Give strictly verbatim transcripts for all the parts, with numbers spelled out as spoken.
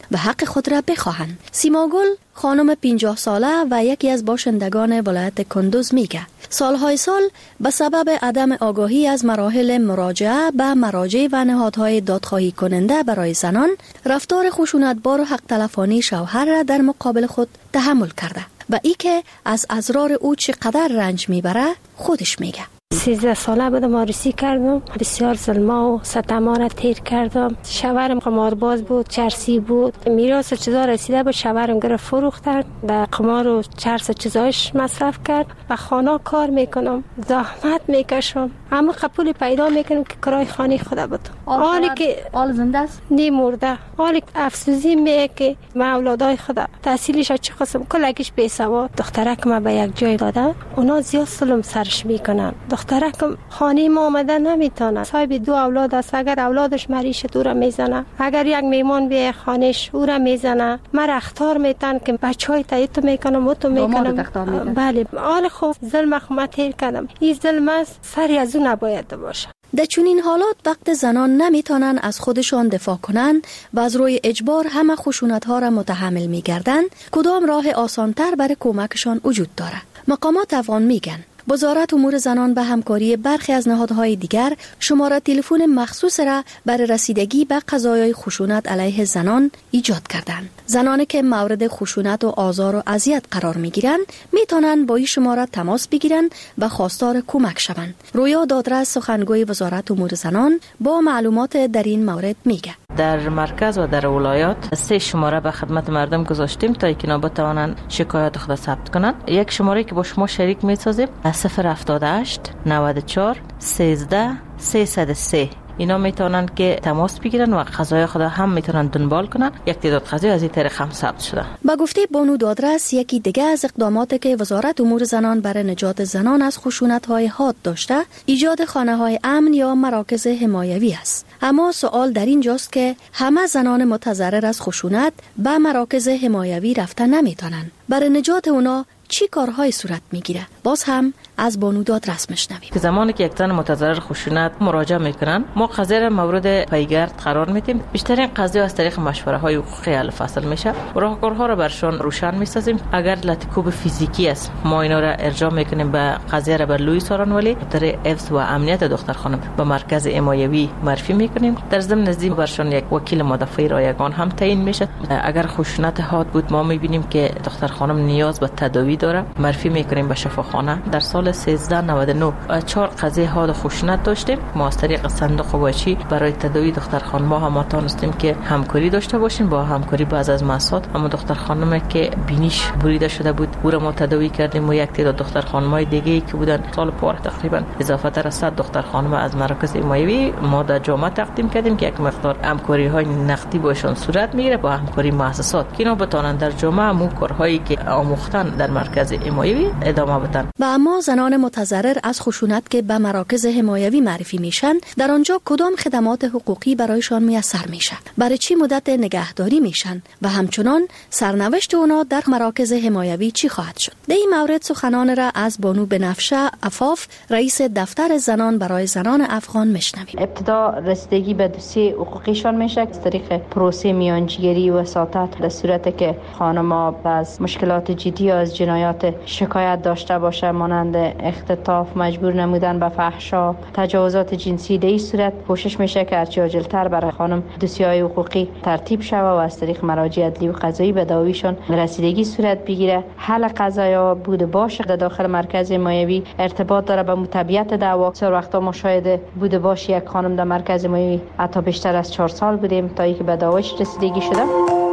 به حق خود را بخواهند. سیماگل خانم پنجاه ساله و یکی از باشندگان ولایت کندوز میگه سالهای سال به سبب عدم آگاهی از مراحل مراجعه به مراجع و نهادهای دادخواهی کننده برای زنان، رفتار خشونتبار و حق تلفانی شوهر را در مقابل خود تحمل کرده و ای که از ازرار او چقدر رنج میبره خودش میگه. سیزده ساله بودم، عروسی کردم، بسیار ظلم و ستما را تیر کردم. شوهرم قمارباز بود، چرسی بود، میراث چیزا رسیده بود، شوهرم گرفت فروختن، در قمار و چرس چیزایش مصرف کرد. و خانه کار میکنم، زحمت میکشم، اما قبول پیدا میکنم که کرای خانه خدا بود. حالی که آل زنده است، نی مرده. حالی افسوسی میگه که ما اولادای خدا تحصیلش چه قسم کلگیش بی سواد، دخترک ما به یک جای داده، اونا زیاد ظلم سرش میکنن. دخترکم خانه ما آمده نمیتونه، صاحب دو اولاد است، اگر اولادش مریشه تو را میزنه، اگر یک میمان بیه خانهش او را میزنه. من اختار میتن که بچهای تایید میکنم و تو میکنم. بله، حال خوب ظلم خو تیر کردم. این ظلم است، سری از اون نباید باشه. در چنین حالات وقت زنان نمیتونن از خودشان دفاع کنن و از روی اجبار همه خشونت ها را متحمل میگردن، کدام راه آسانتر برای کمکشان وجود داره؟ مقامات افغان میگن وزارت امور زنان به همکاری برخی از نهادهای دیگر شماره تلفن مخصوص را برای رسیدگی به قضایای خشونت علیه زنان ایجاد کردند. زنانی که مورد خشونت و آزار و اذیت قرار میگیرند میتونن با این شماره تماس بگیرن و خواستار کمک شوند. رویا دادرس سخنگوی وزارت امور زنان با معلومات در این مورد میگه در مرکز و در ولایات سه شماره به خدمت مردم گذاشتیم تا اینکه بتوانند شکایت خود ثبت کنند. یک شماره که با شما شریک میسازیم صفر هفتاد و هشت نود و چهار سیزده سیصد و سه. اینا میتونن که تماس بگیرن و قضایا خود هم میتونن دنبال کنن. یک تعداد قضایا از این طریق هم ثبت شده. با گفته بانو دادرس یکی دیگه از اقداماتی که وزارت امور زنان برای نجات زنان از خشونت‌های حاد داشته ایجاد خانه‌های امن یا مراکز حمایوی است. اما سوال در اینجاست که همه زنان متضرر از خشونت به مراکز حمایوی رفتن نمیتونن. برای نجات اونا چی کارهای صورت میگیره؟ باز هم از بانو دادرس میشنویم. زمانی که یک زن متضرر خشونت مراجعه میکنن، ما قضیه را مورد پیگرد قرار میدیم. بیشترین قضیه از طریق مشوره های حقوقی حل فصل میشه. راهکارها را برشان روشن میسازیم. اگر لطیکوب فیزیکی است، ما اینا را ارجاع میکنیم به قضیه را بر لوی سارانولی در حفظ و امنیت دختر خانم به مرکز حمایوی معرفی میکنیم. در ضمن نزدیک برشان یک وکیل مدافع رایگان هم تعیین میشه. اگر خشونت حاد بود، ما میبینیم که دختر خانم نیاز به تداوی داره، معرفی میکنیم به شفاخانه. در سال سیزده نود و نه چهار قضیه حاد خشونت داشتیم. ما از طریق صندوق واچی برای تداوی دختر خانم هم توانستیم که همکاری داشته باشیم. با همکاری بعض از مؤسسات، اما دختر خانم که بینیش بریده شده بود او را ما تداوی کردیم و یک تعداد دختر خانم‌های دیگه که بودن سال پار تقریبا اضافه تر از صد دختر خانم از مراکز حمایوی ما در جامعه تقدیم کردیم که یک مقدار همکاری‌های نقدی باشون صورت میگیره با همکاری مؤسسات که اینا بتونن در جامعه مو کارهایی که آموختن در مرکز حمایوی ادامه بدن. و اما زنان متضرر از خشونت که به مراکز حمایوی معرفی میشن، در آنجا کدام خدمات حقوقی برایشان میسر میشه؟ برای چی مدت نگهداری میشن و همچنان سرنوشت اونا در مراکز حمایوی چی خواهد شد؟ در این مورد سخنان را از بانو بنفشه عفاف، رئیس دفتر زنان برای زنان افغان میشنویم. ابتدا رسیدگی به دوسیه حقوقیشان میشه از طریق پروسه میانجیگری و وساطت، در صورتی که خانم‌ها از مشکلات جدی از جنایات شکایت داشته باشه، مانند اختطاف، مجبور نمودن به فحشا، تجاوزات جنسی، در این صورت کوشش میشه که هرچی عاجل‌تر برای خانم دوسیه‌های حقوقی ترتیب شود و از طریق مراجع عدلی و قضایی به دعویشان رسیدگی صورت بگیره. حل قضایا بوده باشه در داخل مرکز حمایوی ارتباط داره به متابعت دعوا. سر وقتا مشاهده بوده باشه یک خانم در مرکز حمایوی حتی بیشتر از چهار سال بودیم تا اینکه به دعواش رسیدگی شده.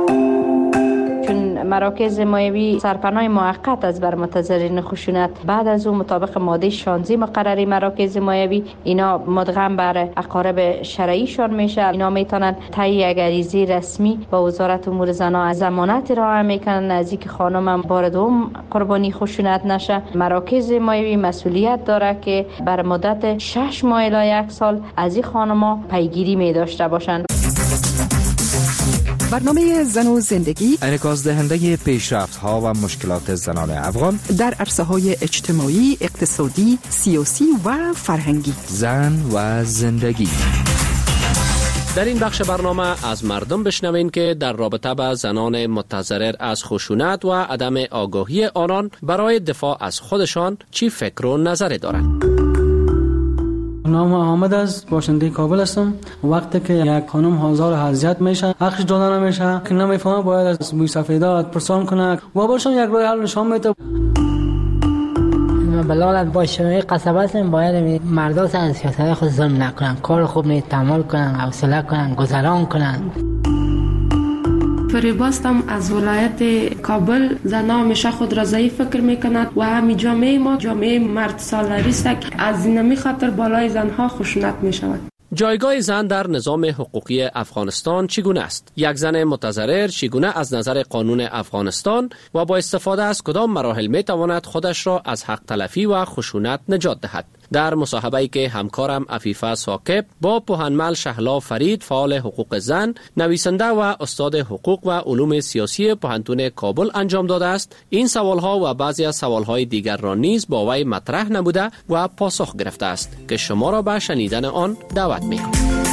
چون مراکز حمایوی سرپناه موقت از بر متضررین خشونت، بعد از اون مطابق ماده شانزده مقرری مراکز حمایوی اینا مدغم بر اقارب شرعیشان میشه. اینا میتونن تهیه غریزه رسمی با وزارت امور زنان از ضمانت ارائه میکنن نزدیک خانم هم بار دوم قربانی خشونت نشه. مراکز حمایوی مسئولیت داره که بر مدت شش ماه الی یک سال از این خانم‌ها پیگیری می داشته باشند. برنامه زن و زندگی انعکاس دهنده پیشرفت‌ها و مشکلات زنان افغان در عرصه‌های اجتماعی، اقتصادی، سیاسی و فرهنگی. زن و زندگی در این بخش برنامه از مردم بشنوین که در رابطه با زنان متضرر از خشونت و عدم آگاهی آنان برای دفاع از خودشان چی فکر و نظر دارند. نام احمد است، باشنده کابل هستم. وقتی که یک خانم آزار و اذیت میشه، حقش داده نمیشه، که نمیفهمه باید از بوی سفیدات پرسان کنه و برشون یک راه حل نشان میده. بلالت باشه قصبه هستیم، باید مرداس از سیاست خود ظلم نکنن، کار خوب نیست، تحمل کنن، حوصله کنن، گذران کنن. فریباستم از ولایت کابل. زنها همیشه خود را ضعیف فکر میکنند و همین جامعه ما جامعه مرد سالاری است که از اینمی خاطر بالای زنها خشونت میشود. جایگاه زن در نظام حقوقی افغانستان چگونه است؟ یک زن متضرر چگونه از نظر قانون افغانستان و با استفاده از کدام مراحل می تواند خودش را از حق تلفی و خشونت نجات دهد؟ در مصاحبه‌ای که همکارم عفیفه ثاقب با پوهنمل شهلا فرید فعال حقوق زن، نویسنده و استاد حقوق و علوم سیاسی پوهنتون کابل انجام داده است، این سوالها و بعضی از سوالهای دیگر را نیز با وی مطرح نموده و پاسخ گرفته است که شما را به شنیدن آن دعوت می‌کنم.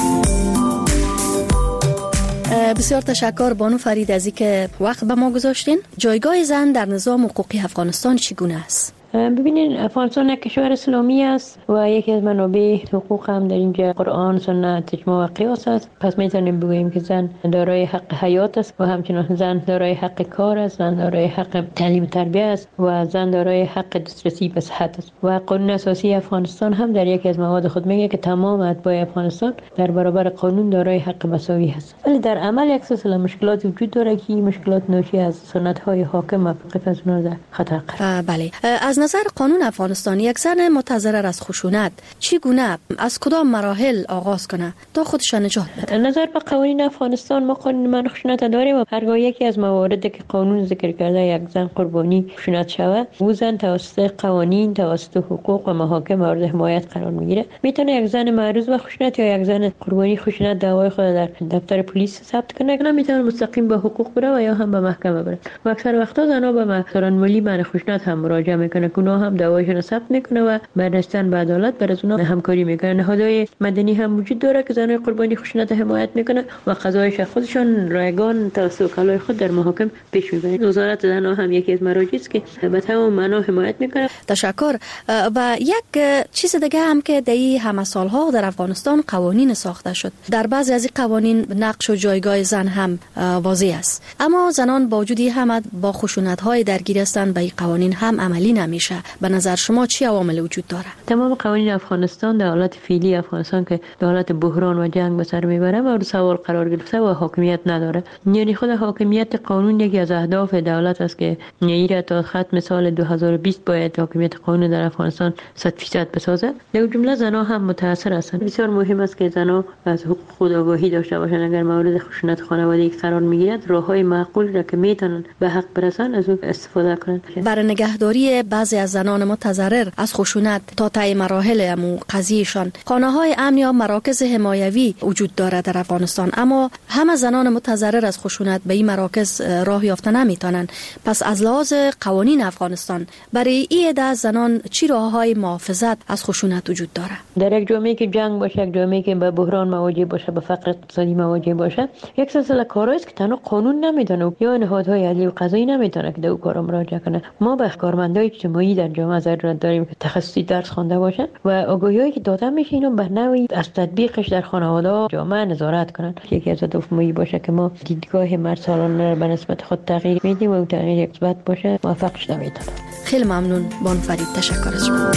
بسیار تشکر بانو فرید از اینکه وقت به ما گذاشتین. جایگاه زن در نظام حقوقی افغانستان چگونه است؟ ببینین، افغانستان یک کشور اسلامی است و یکی از منابع حقوق هم در اینجا قرآن، سنت، اجماع و قیاس است. پس میتونیم بگوییم که زن دارای حق حیات است و همچنین زن دارای حق کار است، زن دارای حق تعلیم و تربیت است و زن دارای حق دسترسی به صحت است. و قانون اساسی افغانستان هم در یکی از مواد خود میگه که تمام اتباع افغانستان در برابر قانون دارای حق مساوی هست. ولی در عمل یک سلسله مشکلات وجود داره که این مشکلات ناشی از سنت‌های حاکم و قفزنا در خطر قرار. بله، از نظر قانون افغانستان یک زن متضرر از خشونت چگونه از کدام مراحل آغاز کنه تا خودش نجات بده؟ نظر به قوانین افغانستان ما قانون منع خشونت داریم و هرگاه یکی از مواردی که قانون ذکر کرده یک زن قربانی خشونت شود، او زن توسط قوانین، توسط حقوق و محاکم مورد حمایت قرار میگیره. میتونه یک زن معرض به خشونت یا یک زن قربانی خشونت دعوای خود در دفتر پلیس ثبت کنه، که میتونه مستقیم به حقوق بره و یا هم به محکمه بره. و اکثر وقتا زنها به محضران ملی منع خشونت هم مراجعه میکنه، اونا هم دعوایشون ثبت میکنه و بعد رسیدن به عدالت بر از اونا همکاری میکنه. نهادهای مدنی هم وجود داره که زنای قربانی خشونت حمایت میکنه و قضایش خودشون رایگان توسط وکلای خود در محاکم پیش میبرن. وزارت زنها هم یکی از مراجعی است که به تمام معنا حمایت میکنه. تشکر. و یک چیز دیگه هم که در این همه سالها در افغانستان قوانین ساخته شد، در بعضی از این قوانین نقش و جایگاه زن هم واضح است، اما زنان با وجود هم با خشونت های درگیر هستند، به این قوانین هم عملی نمیشه. به نظر شما چی عوامل وجود داره؟ تمام قوانین افغانستان در حالت فعلی افغانستان که در حالت بحران و جنگ به سر میبره مورد سوال قرار گرفته و حاکمیت نداره. یعنی خود حاکمیت قانون یکی از اهداف دولت است که ایره تا ختم سال دو هزار و بیست باید حاکمیت قانون در افغانستان صد درصد بسازه. در جمله زنها هم متاثر هستند. بسیار مهم است که زنها از حقوق خود آگاهی داشته باشند. اگر مورد خشونت خانوادگی قرار میگیرد، راههای معقول را که میتونن به حق برسن از اون استفاده کنند. برای نگهداری بعضی از زنان متضرر از خشونت تا طی مراحل امو قضیهشان خانه‌های امن یا مراکز حمایوی وجود دارد در افغانستان، اما همه زنان متضرر از خشونت به این مراکز راه یافته نمیتونن. پس از لحاظ قوانین افغانستان برای این عده زنان چی راههای محافظت از خشونت وجود داره؟ در یک جامعه که جنگ باشه، یک جامعه که به بحران مواجه باشه، به فقر اقتصادی مواجه باشه، یک سلسله کارهایی است که تنها قانون نمیتونه یا نهادهای عدلی و قضایی نمیتونه که دو کارا مراجعه کنه. ما به کارمندای اجتماعی در جامعه ضرورت داریم که تخصصی درس خوانده باشن و آگاهیایی که داده میشه اینو به نوعی از تطبیقش در خانواده جامعه نظارت کنن. یکی از اهداف ما باشه که ما دیدگاه مرد سالانه را به نسبت خود تغییر میدیم و اون تغییر مثبت باشه. موفقش نمیتونه. خیلی ممنون بانو فرید، تشکر از شما.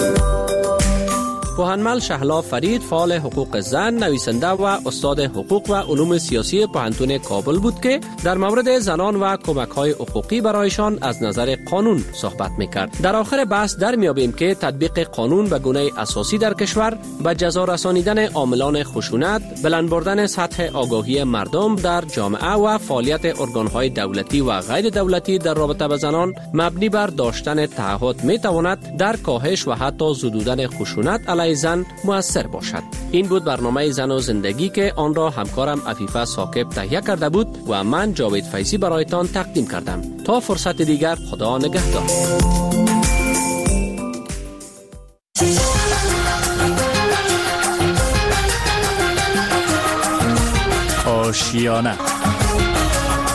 پوهنمل شهلا فرید فعال حقوق زن، نویسنده و استاد حقوق و علوم سیاسی پوهنتون کابل بود که در مورد زنان و کمک‌های حقوقی برایشان از نظر قانون صحبت می‌کرد. در آخر بحث در میابیم که تطبیق قانون به گونه اساسی در کشور، به جزا رسانیدن عاملان خشونت، بلند بردن سطح آگاهی مردم در جامعه و فعالیت ارگان‌های دولتی و غیر دولتی در رابطه با زنان مبنی بر داشتن تعهد می‌تواند در کاهش و حتی زدودن خشونت علیه زن مؤثر باشد. این بود برنامه زن و زندگی که آن را همکارم عفیفه ثاقب تهیه کرده بود و من جاوید فیضی برایتان تقدیم کردم. تا فرصت دیگر، خدا نگهدار. یا نه.